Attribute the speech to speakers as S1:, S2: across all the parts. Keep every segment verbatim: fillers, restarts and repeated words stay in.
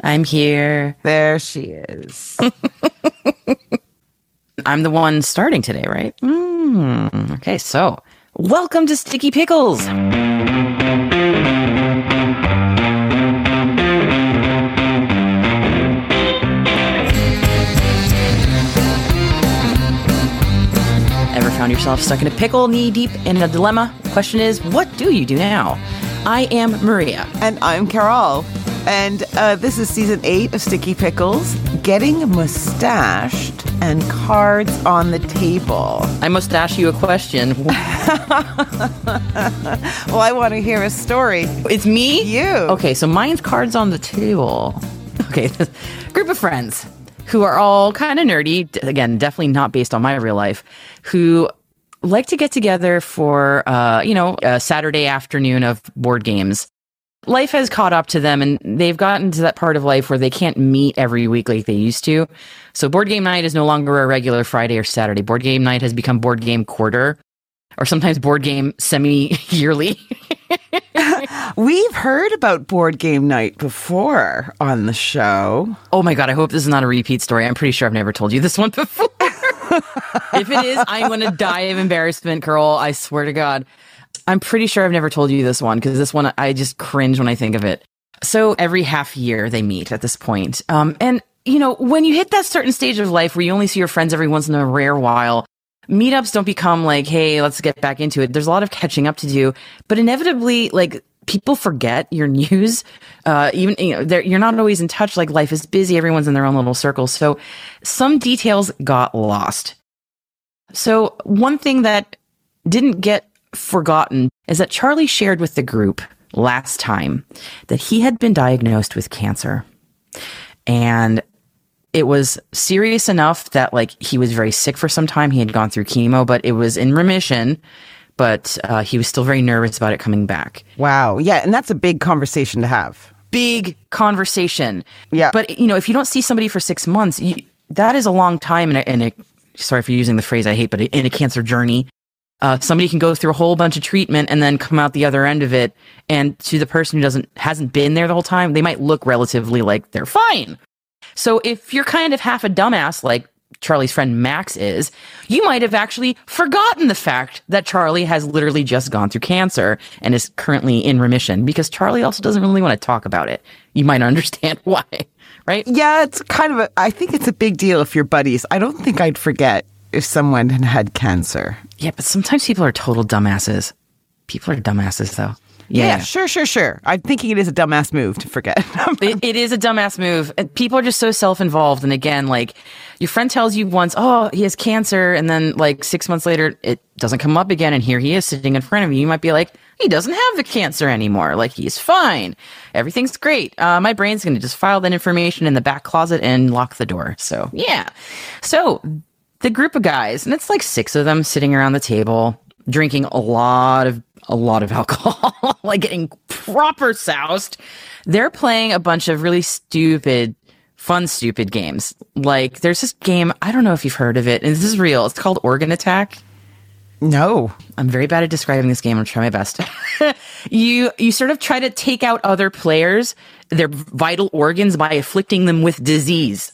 S1: I'm here.
S2: There she is.
S1: I'm the one starting today, right? Mm, okay, so welcome to Sticky Pickles. Ever found yourself stuck in a pickle, knee deep in a dilemma? The question is, what do you do now? I am Maria.
S2: And I'm Carol. And uh, this is season eight of Sticky Pickles, getting mustached and cards on the table.
S1: I must ask you a question.
S2: Well, I want to hear a story.
S1: It's me?
S2: You.
S1: Okay, so mine's cards on the table. Okay, group of friends who are all kind of nerdy, again, definitely not based on my real life, who like to get together for, uh, you know, a Saturday afternoon of board games. Life has caught up to them, and they've gotten to that part of life where they can't meet every week like they used to. So board game night is no longer a regular Friday or Saturday. Board game night has become board game quarter, or sometimes board game semi-yearly.
S2: We've heard about board game night before on the show.
S1: Oh my God, I hope this is not a repeat story. I'm pretty sure I've never told you this one before. If it is, I'm going to die of embarrassment, girl. I swear to God. I'm pretty sure I've never told you this one, because this one, I just cringe when I think of it. So every half year they meet at this point. Um, and, you know, when you hit that certain stage of life where you only see your friends every once in a rare while, meetups don't become like, hey, let's get back into it. There's a lot of catching up to do. But inevitably, like, people forget your news. Uh, even, you know, you're not always in touch. Like, life is busy. Everyone's in their own little circles. So some details got lost. So one thing that didn't get forgotten is that Charlie shared with the group last time that he had been diagnosed with cancer, and it was serious enough that, like, he was very sick for some time. He had gone through chemo, but it was in remission, but uh, he was still very nervous about it coming back.
S2: Wow. Yeah. And that's a big conversation to have.
S1: Big conversation.
S2: Yeah.
S1: But, you know, if you don't see somebody for six months, you, that is a long time in a, in a, sorry for using the phrase I hate, but in a cancer journey. Uh, somebody can go through a whole bunch of treatment and then come out the other end of it. And to the person who doesn't hasn't been there the whole time, they might look relatively like they're fine. So if you're kind of half a dumbass like Charlie's friend Max is, you might have actually forgotten the fact that Charlie has literally just gone through cancer and is currently in remission, because Charlie also doesn't really want to talk about it. You might understand why, right?
S2: Yeah, it's kind of a, I think it's a big deal if you're buddies. I don't think I'd forget if someone had had cancer.
S1: Yeah, but sometimes people are total dumbasses. People are dumbasses, though.
S2: Yeah,
S1: yeah,
S2: sure, sure, sure. I'm thinking it is a dumbass move to forget.
S1: it, it is a dumbass move. People are just so self-involved. And again, like, your friend tells you once, oh, he has cancer. And then, like, six months later, it doesn't come up again. And here he is sitting in front of you. You might be like, he doesn't have the cancer anymore. Like, he's fine. Everything's great. Uh, my brain's going to just file that information in the back closet and lock the door. So, yeah. So the group of guys, and it's like six of them sitting around the table, drinking a lot of a lot of alcohol, like getting proper soused. They're playing a bunch of really stupid, fun, stupid games. Like, there's this game, I don't know if you've heard of it, and this is real. It's called Organ Attack.
S2: No.
S1: I'm very bad at describing this game. I'll try my best. you you sort of try to take out other players, their vital organs, by afflicting them with disease.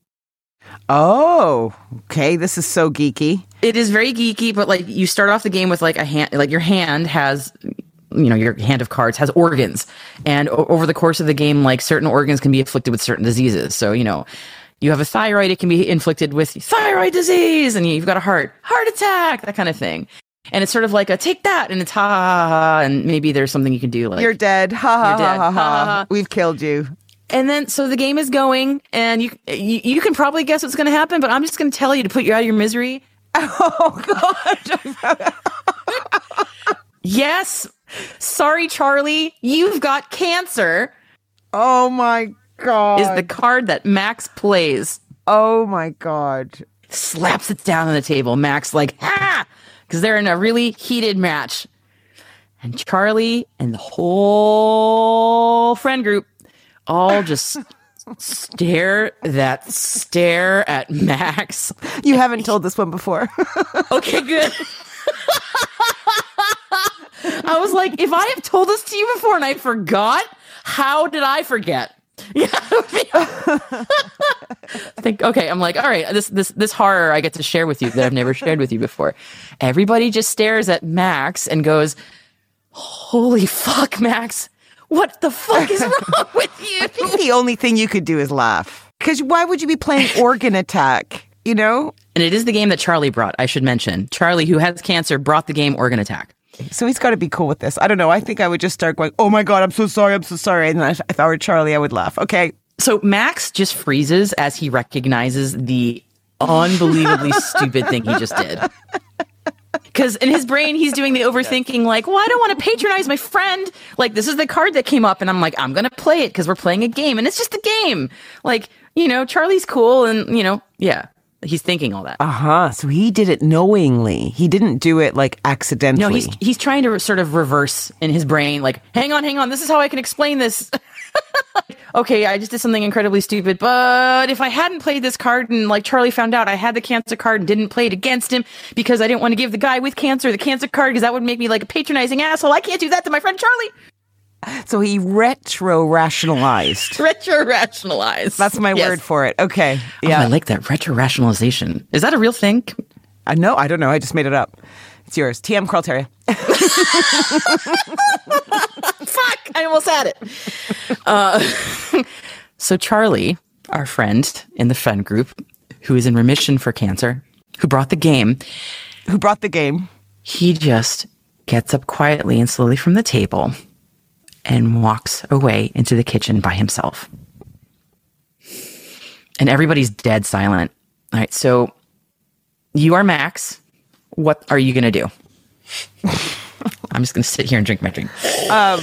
S2: Oh, okay. This is so geeky.
S1: It is very geeky, but, like, you start off the game with, like, a hand, like, your hand has, you know, your hand of cards has organs. And o- over the course of the game, like, certain organs can be afflicted with certain diseases. So, you know, you have a thyroid, it can be inflicted with thyroid disease, and you've got a heart, heart attack, that kind of thing. And it's sort of like a take that, and it's ha ha ha, and maybe there's something you can do, like,
S2: you're dead. Ha ha
S1: you're dead.
S2: ha ha
S1: ha,
S2: ha. We've killed you.
S1: And then, so the game is going, and you you, you can probably guess what's going to happen, but I'm just going to tell you to put you out of your misery.
S2: Oh, God.
S1: Yes. Sorry, Charlie. You've got cancer.
S2: Oh, my God.
S1: Is the card that Max plays.
S2: Oh, my God.
S1: Slaps it down on the table. Max, like, ah! Because they're in a really heated match. And Charlie and the whole friend group all just stare that stare at Max.
S2: You haven't told this one before.
S1: Okay, good. I was like, if I have told this to you before and I forgot, how did I forget? Yeah, that would be Think, okay, I'm like, all right, this this this horror I get to share with you that I've never shared with you before. Everybody just stares at Max and goes, holy fuck, Max. What the fuck is wrong with you?
S2: I think the only thing you could do is laugh. Because why would you be playing Organ Attack, you know?
S1: And it is the game that Charlie brought, I should mention. Charlie, who has cancer, brought the game Organ Attack.
S2: So he's got to be cool with this. I don't know. I think I would just start going, oh my God, I'm so sorry, I'm so sorry. And if I were Charlie, I would laugh. Okay.
S1: So Max just freezes as he recognizes the unbelievably stupid thing he just did. Because in his brain, he's doing the overthinking, like, well, I don't want to patronize my friend. Like, this is the card that came up, and I'm like, I'm going to play it because we're playing a game, and it's just a game. Like, you know, Charlie's cool, and, you know, yeah, he's thinking all that.
S2: Uh-huh. So he did it knowingly. He didn't do it, like, accidentally.
S1: No, he's he's trying to sort of reverse in his brain, like, hang on, hang on, this is how I can explain this. Okay, I just did something incredibly stupid, but if I hadn't played this card and like Charlie found out I had the cancer card and didn't play it against him because I didn't want to give the guy with cancer the cancer card because that would make me like a patronizing asshole. I can't do that to my friend Charlie.
S2: So he retro-rationalized.
S1: Retro-rationalized.
S2: That's my
S1: yes.
S2: word for it. Okay.
S1: Yeah. Oh, I like that. Retro-rationalization. Is that a real thing?
S2: Uh, no, I don't know. I just made it up. It's yours. T M Carlteria.
S1: Fuck! I almost had it. Uh, so Charlie, our friend in the friend group, who is in remission for cancer, who brought the game.
S2: Who brought the game?
S1: He just gets up quietly and slowly from the table and walks away into the kitchen by himself. And everybody's dead silent. All right, so you are Max. What are you going to do? I'm just going to sit here and drink my drink.
S2: Um,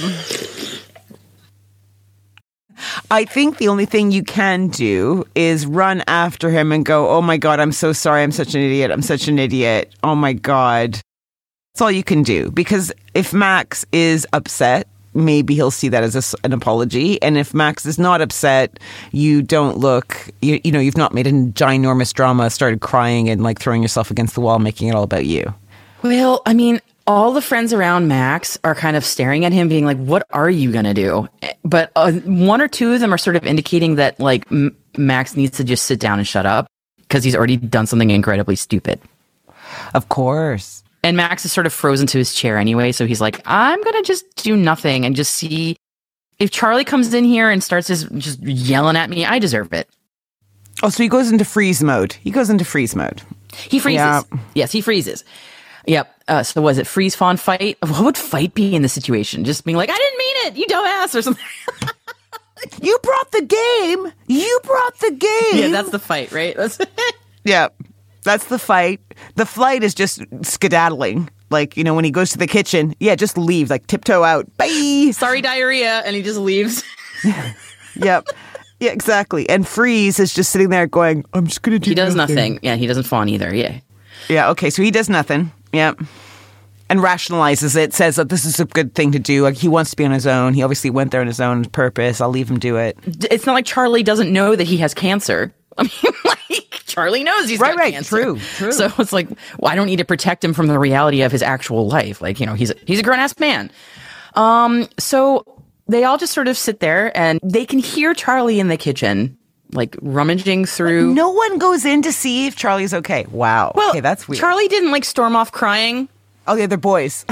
S2: I think the only thing you can do is run after him and go, oh my God, I'm so sorry. I'm such an idiot. I'm such an idiot. Oh my God. That's all you can do. Because if Max is upset, maybe he'll see that as a, an apology. And if Max is not upset, you don't look, you, you know, you've not made a ginormous drama, started crying and like throwing yourself against the wall, making it all about you.
S1: Well, I mean, all the friends around Max are kind of staring at him being like, what are you going to do? But uh, one or two of them are sort of indicating that like M- Max needs to just sit down and shut up because he's already done something incredibly stupid.
S2: Of course.
S1: And Max is sort of frozen to his chair anyway. So he's like, I'm going to just do nothing and just see if Charlie comes in here and starts just, just yelling at me, I deserve it.
S2: Oh, so he goes into freeze mode. He goes into freeze mode.
S1: He freezes. Yeah. Yes, he freezes. Yep. Uh, so was it freeze, fawn, fight? What would fight be in the situation? Just being like, I didn't mean it, you dumbass, or something.
S2: You brought the game. You brought the game.
S1: Yeah, that's the fight, right? That's
S2: yeah, that's the fight. The flight is just skedaddling. Like, you know, when he goes to the kitchen, yeah, just leave, like tiptoe out. Bye.
S1: Sorry, diarrhea. And he just leaves.
S2: Yep. Yeah, exactly. And freeze is just sitting there going, I'm just going to do
S1: He does
S2: nothing.
S1: nothing. Yeah, he doesn't fawn either. Yeah.
S2: Yeah, okay, so he does nothing. Yeah. And rationalizes it, says that this is a good thing to do. Like, he wants to be on his own. He obviously went there on his own purpose. I'll leave him do it.
S1: It's not like Charlie doesn't know that he has cancer. I mean, like, Charlie knows he's
S2: right,
S1: got
S2: right,
S1: cancer.
S2: True, true.
S1: So it's like, well, I don't need to protect him from the reality of his actual life. Like, you know, he's a, he's a grown-ass man. Um, so they all just sort of sit there, and they can hear Charlie in the kitchen, like rummaging through.
S2: But no one goes in to see if Charlie's okay. Wow.
S1: Well,
S2: okay, that's weird.
S1: Charlie didn't like storm off crying.
S2: Oh, yeah, they're boys.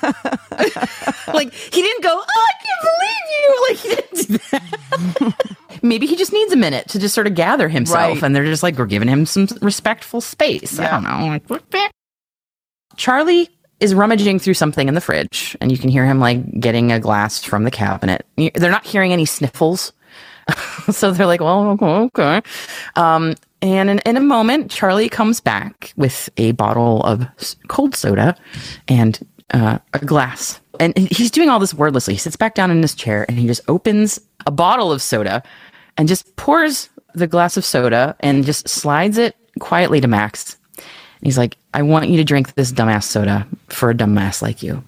S1: Like, he didn't go, oh, I can't believe you. Like, he didn't do that. Maybe he just needs a minute to just sort of gather himself.
S2: Right.
S1: And they're just like, we're giving him some respectful space.
S2: Yeah.
S1: I don't know. Like, what the? Charlie is rummaging through something in the fridge, and you can hear him like getting a glass from the cabinet. They're not hearing any sniffles. So they're like, well, okay. Um, and in, in a moment, Charlie comes back with a bottle of cold soda and uh, a glass. And he's doing all this wordlessly. He sits back down in his chair and he just opens a bottle of soda and just pours the glass of soda and just slides it quietly to Max. And he's like, I want you to drink this dumbass soda for a dumbass like you.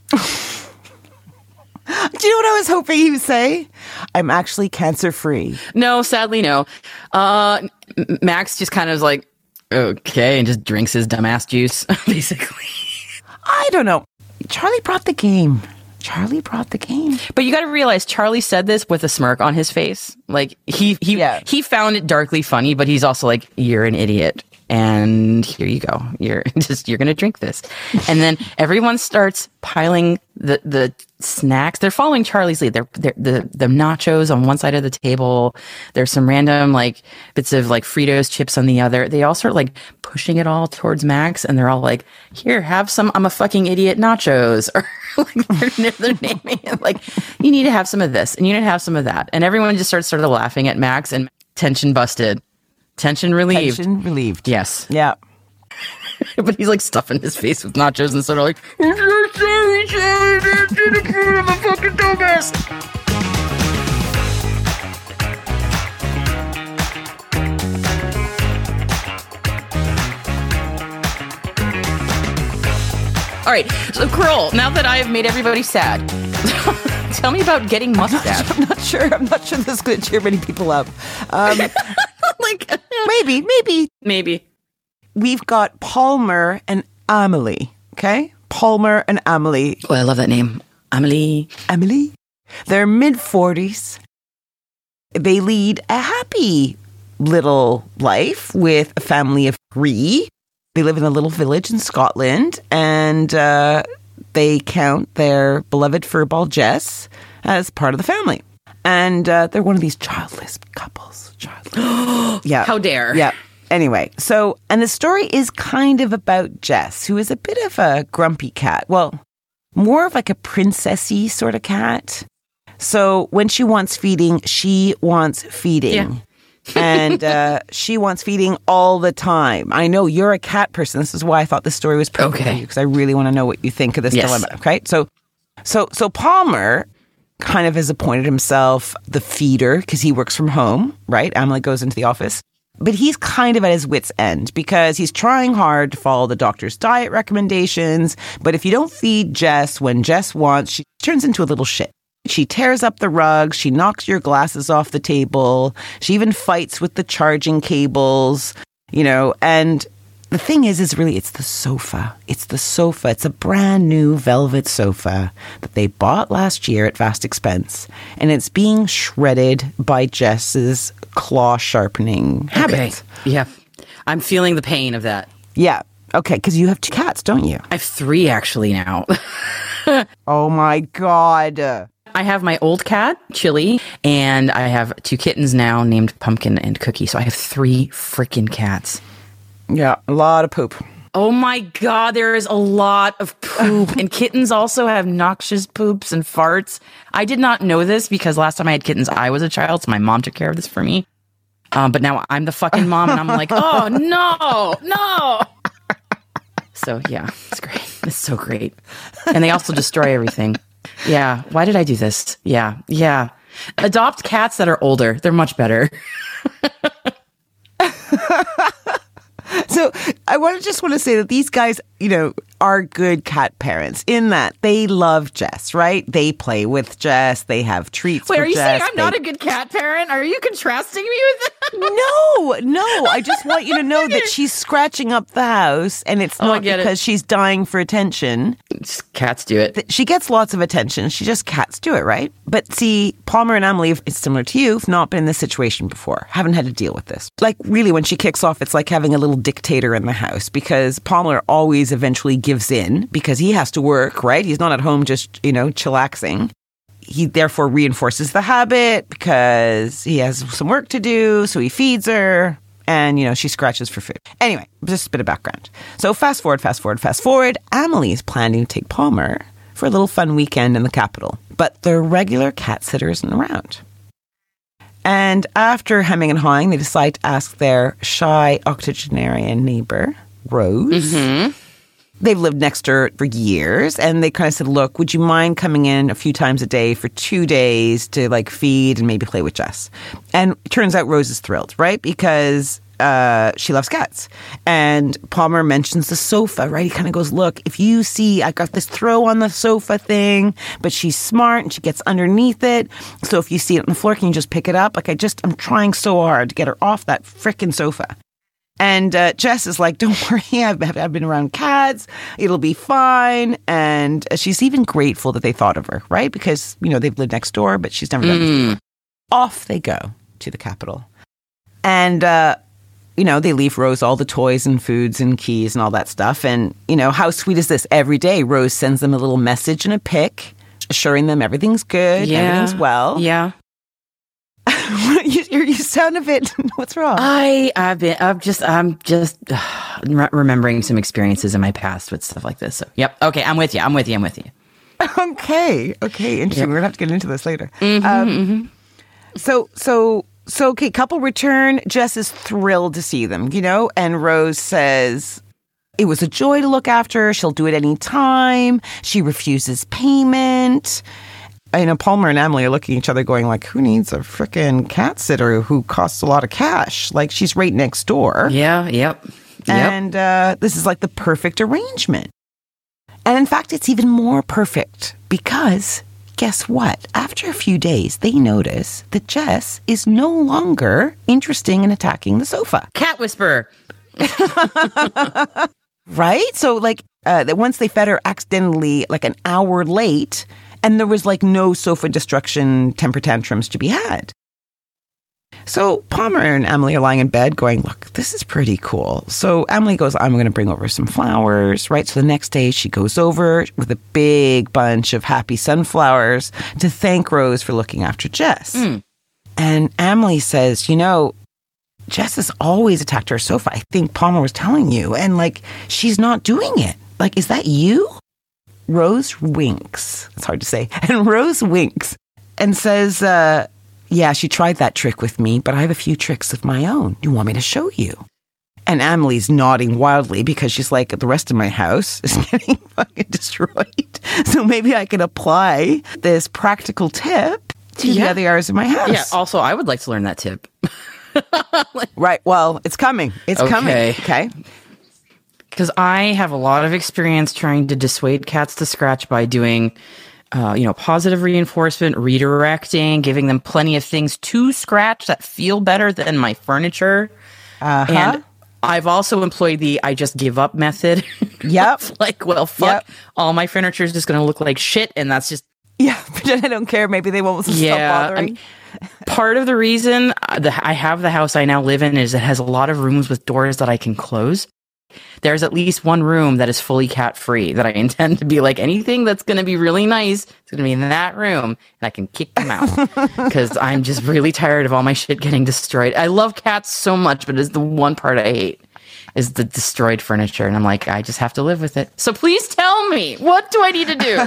S2: Do you know what I was hoping he would say? I'm actually cancer-free.
S1: No, sadly, no. Uh, Max just kind of is like, okay, and just drinks his dumbass juice, basically.
S2: I don't know. Charlie brought the game. Charlie brought the game.
S1: But you got to realize Charlie said this with a smirk on his face. Like he he
S2: Yeah.
S1: he found it darkly funny, but he's also like, "You're an idiot." And here you go. You're just you're gonna drink this, and then everyone starts piling the the snacks. They're following Charlie's lead. They're, they're the the nachos on one side of the table. There's some random like bits of like Fritos chips on the other. They all start like pushing it all towards Max, and they're all like, "Here, have some. I'm a fucking idiot nachos." Or like they're, they're naming it like, "You need to have some of this, and you need to have some of that." And everyone just starts sort of laughing at Max, and tension busted. Tension relieved.
S2: Tension relieved.
S1: Yes.
S2: Yeah.
S1: But he's like stuffing his face with nachos and sort of like, "I'm so sorry, Charlie, I did it again. I'm a fucking dumbass." All right. So, Kroll, now that I've made everybody sad, tell me about getting mustache.
S2: I'm not sure. I'm not sure this is going to cheer many people up. Um,
S1: like,
S2: maybe, maybe.
S1: maybe.
S2: We've got Palmer and Amelie. Okay? Palmer and Amelie.
S1: Oh, I love that name. Amelie.
S2: Amelie. They're mid forties. They lead a happy little life with a family of three. They live in a little village in Scotland, and uh, they count their beloved furball Jess as part of the family. And uh, they're one of these childless couples. Childless. Yeah.
S1: How dare.
S2: Yeah. Anyway, so, and the story is kind of about Jess, who is a bit of a grumpy cat. Well, more of like a princessy sort of cat. So when she wants feeding, she wants feeding.
S1: Yeah.
S2: and uh, she wants feeding all the time. I know you're a cat person. This is why I thought this story was perfect for
S1: Okay.
S2: you, because I really want to know what you think of this
S1: Yes.
S2: dilemma. Okay, so, so, so Palmer kind of has appointed himself the feeder because he works from home, right? Amelie goes into the office. But he's kind of at his wit's end because he's trying hard to follow the doctor's diet recommendations. But if you don't feed Jess when Jess wants, she turns into a little shit. She tears up the rugs. She knocks your glasses off the table. She even fights with the charging cables, you know. And the thing is, is really, it's the sofa. It's the sofa. It's a brand new velvet sofa that they bought last year at vast expense. And it's being shredded by Jess's claw sharpening habit.
S1: Okay. Yeah. I'm feeling the pain of that.
S2: Yeah. Okay. Because you have two cats, don't you?
S1: I have three actually now.
S2: Oh my God.
S1: I have my old cat, Chili, and I have two kittens now named Pumpkin and Cookie. So I have three freaking cats.
S2: Yeah. A lot of poop.
S1: Oh my God, there is a lot of poop. And kittens also have noxious poops and farts. I did not know this because last time I had kittens, I was a child, so my mom took care of this for me. Um, but now I'm the fucking mom, and I'm like, oh no, no. So yeah, it's great. It's so great. And they also destroy everything. Yeah. Why did I do this? Yeah. Yeah. Adopt cats that are older. They're much better.
S2: So I want to just want to say that these guys, you know, are good cat parents in that they love Jess, right? They play with Jess. They have treats
S1: Wait,
S2: for
S1: are you
S2: Jess.
S1: saying I'm
S2: they...
S1: not a good cat parent? Are you contrasting me with that?
S2: No, no. I just want you to know that she's scratching up the house, and it's
S1: Oh, I
S2: not
S1: get it.
S2: because she's dying for attention.
S1: Just cats do it.
S2: She gets lots of attention. She just cats do it, right? But see, Palmer and Amelie, it's similar to you, have not been in this situation before, haven't had to deal with this. Like, really, when she kicks off, it's like having a little dictator in the house because Palmer always eventually gives in because he has to work, right? He's not at home just, you know, chillaxing. He therefore reinforces the habit because he has some work to do, so he feeds her. And, you know, she scratches for food. Anyway, just a bit of background. So fast forward, fast forward, fast forward. Amelie is planning to take Palmer for a little fun weekend in the capital. But their regular cat sitter isn't around. And after hemming and hawing, they decide to ask their shy octogenarian neighbor, Rose.
S1: Mm-hmm.
S2: They've lived next to her for years, and they kind of said, look, would you mind coming in a few times a day for two days to, like, feed and maybe play with Jess? And it turns out Rose is thrilled, right? Because uh, she loves cats. And Palmer mentions the sofa, right? He kind of goes, look, if you see, I got this throw on the sofa thing, but she's smart and she gets underneath it. So if you see it on the floor, can you just pick it up? Like, I just, I'm trying so hard to get her off that frickin' sofa. And uh, Jess is like, don't worry, I've, I've been around cats. It'll be fine. And she's even grateful that they thought of her, right? Because, you know, they've lived next door, but she's never done this
S1: Mm.
S2: before. Off they go to the capital. And, uh, you know, they leave Rose all the toys and foods and keys and all that stuff. And, you know, how sweet is this? Every day, Rose sends them a little message and a pic, assuring them everything's good,
S1: Yeah.
S2: everything's well.
S1: Yeah.
S2: you, you you sound a bit, what's wrong?
S1: I, I've been, I'm just, I'm just uh, re- remembering some experiences in my past with stuff like this. So, yep. Okay. I'm with you. I'm with you. I'm with you.
S2: Okay. Okay. Interesting.
S1: Yep.
S2: We're going to have to get into this later.
S1: Mm-hmm,
S2: um,
S1: mm-hmm.
S2: So, so, so, okay, couple return. Jess is thrilled to see them, you know, and Rose says it was a joy to look after her. She'll do it any time. She refuses payment. I know Palmer and Emily are looking at each other going like, who needs a freaking cat sitter who costs a lot of cash? Like, she's right next door.
S1: Yeah. Yep. Yep.
S2: And uh, this is like the perfect arrangement. And in fact, it's even more perfect because guess what? After a few days, they notice that Jess is no longer interested in attacking the sofa.
S1: Cat whisperer.
S2: Right? So like uh, that once they fed her accidentally like an hour late and there was like no sofa destruction temper tantrums to be had. So Palmer and Emily are lying in bed going, look, this is pretty cool. So Emily goes, I'm going to bring over some flowers, right? So the next day she goes over with a big bunch of happy sunflowers to thank Rose for looking after Jess.
S1: Mm.
S2: And Emily says, you know, Jess has always attacked her sofa. I think Palmer was telling you. And like, she's not doing it. Like, is that you? Rose winks. It's hard to say. And Rose winks and says, uh, yeah, she tried that trick with me, but I have a few tricks of my own. You want me to show you? And Emily's nodding wildly because she's like, the rest of my house is getting fucking destroyed. So maybe I can apply this practical tip to
S1: Yeah.
S2: the other areas of my house.
S1: Yeah. Also, I would like to learn that tip.
S2: Right. Well, it's coming. It's
S1: Okay.
S2: coming. Okay.
S1: Because I have a lot of experience trying to dissuade cats to scratch by doing, uh, you know, positive reinforcement, redirecting, giving them plenty of things to scratch that feel better than my furniture.
S2: Uh-huh.
S1: And I've also employed the I just give up method.
S2: Yep.
S1: Like, well, fuck,
S2: Yep.
S1: all my furniture is just going to look like shit. And that's just,
S2: Yeah. But I don't care. Maybe they won't stop
S1: yeah. I
S2: bothering.
S1: mean, part of the reason uh, the, I have the house I now live in is it has a lot of rooms with doors that I can close. There's at least one room that is fully cat free that I intend to be like anything that's going to be really nice. It's going to be in that room and I can kick them out because I'm just really tired of all my shit getting destroyed. I love cats so much, but it's the one part I hate is the destroyed furniture. And I'm like, I just have to live with it. So please tell me, what do I need to do?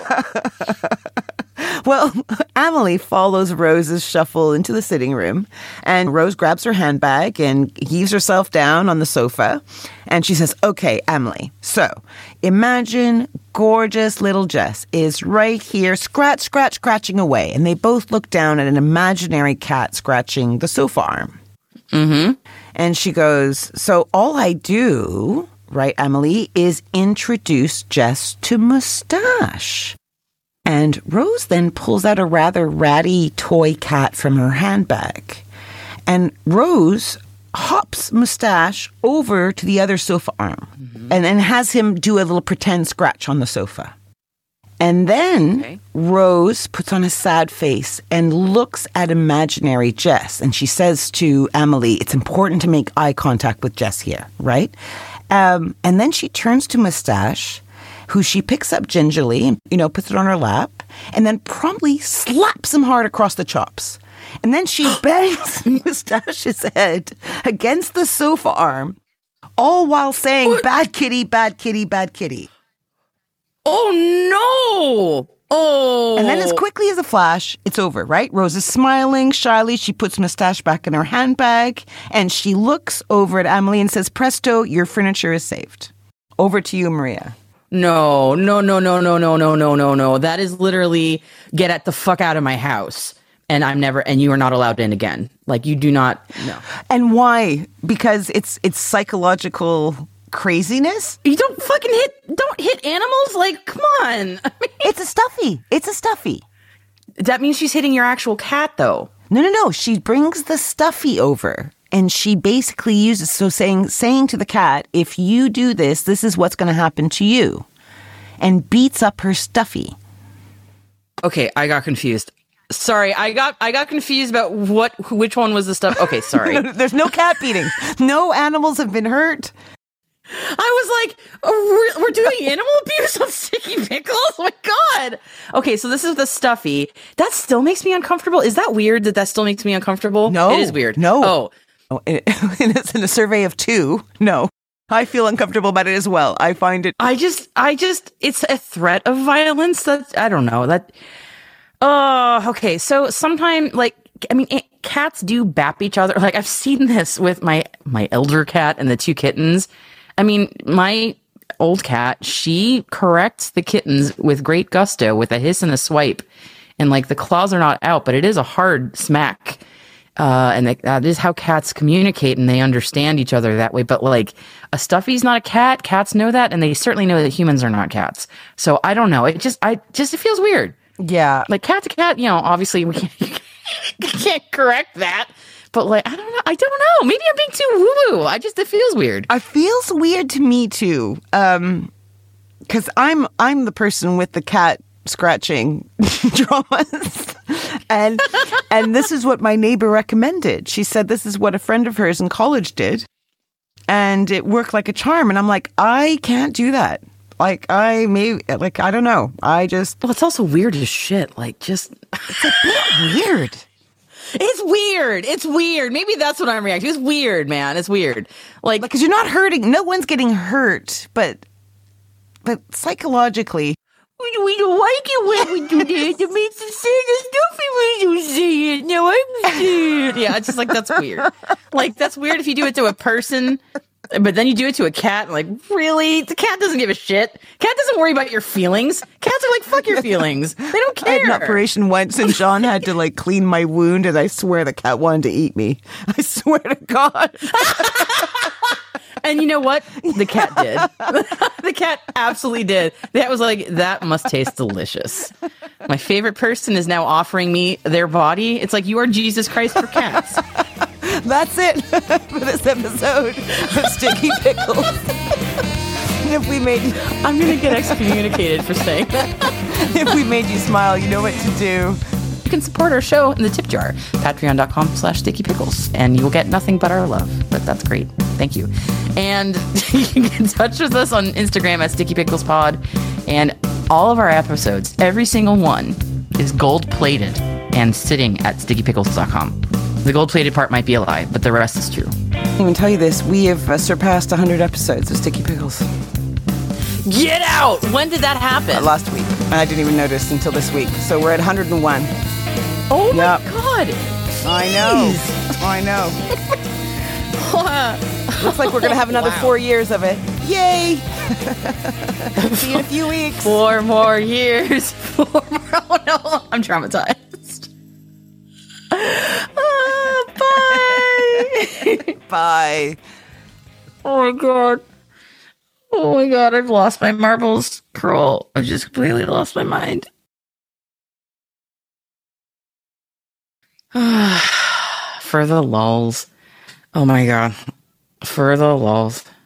S2: Well, Emily follows Rose's shuffle into the sitting room, and Rose grabs her handbag and heaves herself down on the sofa. And she says, okay, Emily, so imagine gorgeous little Jess is right here, scratch, scratch, scratching away. And they both look down at an imaginary cat scratching the sofa arm.
S1: Mm-hmm.
S2: And she goes, so all I do, right, Emily, is introduce Jess to Moustache. And Rose then pulls out a rather ratty toy cat from her handbag. And Rose hops Moustache over to the other sofa arm mm-hmm. and then has him do a little pretend scratch on the sofa. And then
S1: Okay.
S2: Rose puts on a sad face and looks at imaginary Jess. And she says to Emily, it's important to make eye contact with Jess here, right? Um, and then she turns to Moustache, who she picks up gingerly and, you know, puts it on her lap, and then promptly slaps him hard across the chops. And then she bangs Moustache's head against the sofa arm, all while saying, bad kitty, bad kitty, bad kitty.
S1: Oh, no. Oh.
S2: And then as quickly as a flash, it's over, right? Rose is smiling shyly. She puts Moustache back in her handbag, and she looks over at Emily and says, presto, your furniture is saved. Over to you, Maria.
S1: No, no, no, no, no, no, no, no, no, no. That is literally get at the fuck out of my house. And I'm never, and you are not allowed in again. Like, you do not, no.
S2: And why? Because it's it's psychological craziness?
S1: You don't fucking hit, don't hit animals? Like, come on. I mean,
S2: It's a stuffy. It's a stuffy.
S1: that means she's hitting your actual cat, though.
S2: No, no, no. She brings the stuffy over. And she basically uses, so saying, saying to the cat, if you do this, this is what's going to happen to you. And beats up her Stuffy.
S1: Okay, I got confused. Sorry, I got I got confused about what which one was the stuff. Okay, sorry.
S2: no, there's no cat beating. No animals have been hurt.
S1: I was like, oh, we're, we're doing animal abuse on Sticky Pickles? Oh my God. Okay, so this is the Stuffy. That still makes me uncomfortable. Is that weird that that still makes me uncomfortable?
S2: No.
S1: It is weird.
S2: No.
S1: Oh.
S2: oh and it's in a survey of two. No. I feel uncomfortable about it as well. I find it.
S1: I just, I just, it's a threat of violence that, I don't know, that, oh, okay. So sometimes, like, I mean, it, cats do bap each other. Like, I've seen this with my, my elder cat and the two kittens. I mean, my old cat, she corrects the kittens with great gusto with a hiss and a swipe. And like the claws are not out, but it is a hard smack. Uh, and they, that is how cats communicate and they understand each other that way. But like a Stuffy's not a cat. Cats know that. And they certainly know that humans are not cats. So I don't know. It just, I just, it feels weird.
S2: Yeah.
S1: Like cat to cat, you know, obviously we can't, can't correct that. But like, I don't know. I don't know. Maybe I'm being too woo-woo. I just, it feels weird.
S2: It feels weird to me too. Um, cause I'm, I'm the person with the cat scratching dramas. and, and this is what my neighbor recommended. She said, this is what a friend of hers in college did. And it worked like a charm. And I'm like, I can't do that. Like, I may, like, I don't know. I just.
S1: Well, it's also weird as shit. Like, just.
S2: It's a bit weird.
S1: It's weird. It's weird. Maybe that's what I'm reacting. It's weird, man. It's weird. Like,
S2: because you're not hurting. No one's getting hurt, but, but psychologically,
S1: we, we don't like it when we do this. It makes it say the Stuffy when you say it. No, I'm scared. Yeah, it's just like that's weird. Like that's weird if you do it to a person, but then you do it to a cat. Like, really? The cat doesn't give a shit. Cat doesn't worry about your feelings. Cats are like, fuck your feelings. They don't care.
S2: I had an operation once and John had to like clean my wound and I swear the cat wanted to eat me. I swear to God.
S1: And you know what? The cat did. The cat absolutely did. That was like, that must taste delicious. My favorite person is now offering me their body. It's like, you are Jesus Christ for cats.
S2: That's it for this episode of Sticky Pickles. If we made you,
S1: I'm going to get excommunicated for saying that.
S2: If we made you smile, you know what to do.
S1: You can support our show in the tip jar, patreon.com slash sticky pickles, and you will get nothing but our love. But that's great. Thank you. And you can get in touch with us on Instagram at Sticky Pickles Pod. And all of our episodes, every single one, is gold plated and sitting at sticky pickles dot com. The gold plated part might be a lie, but the rest is true.
S2: I can even tell you this. We have uh, surpassed one hundred episodes of Sticky Pickles.
S1: Get out! When did that happen?
S2: Uh, last week. And I didn't even notice until this week. So we're at one hundred one.
S1: Oh my
S2: yep.
S1: God.
S2: I know. I know. Looks like we're going to have another wow. four years of it. Yay! See you in a few weeks.
S1: Four more years. Four more. Oh no, I'm traumatized. Oh, bye.
S2: Bye.
S1: Oh my God. Oh my God, I've lost my marbles. Curl. I've just completely lost my mind. For the lulz. Oh my God. For the lulz.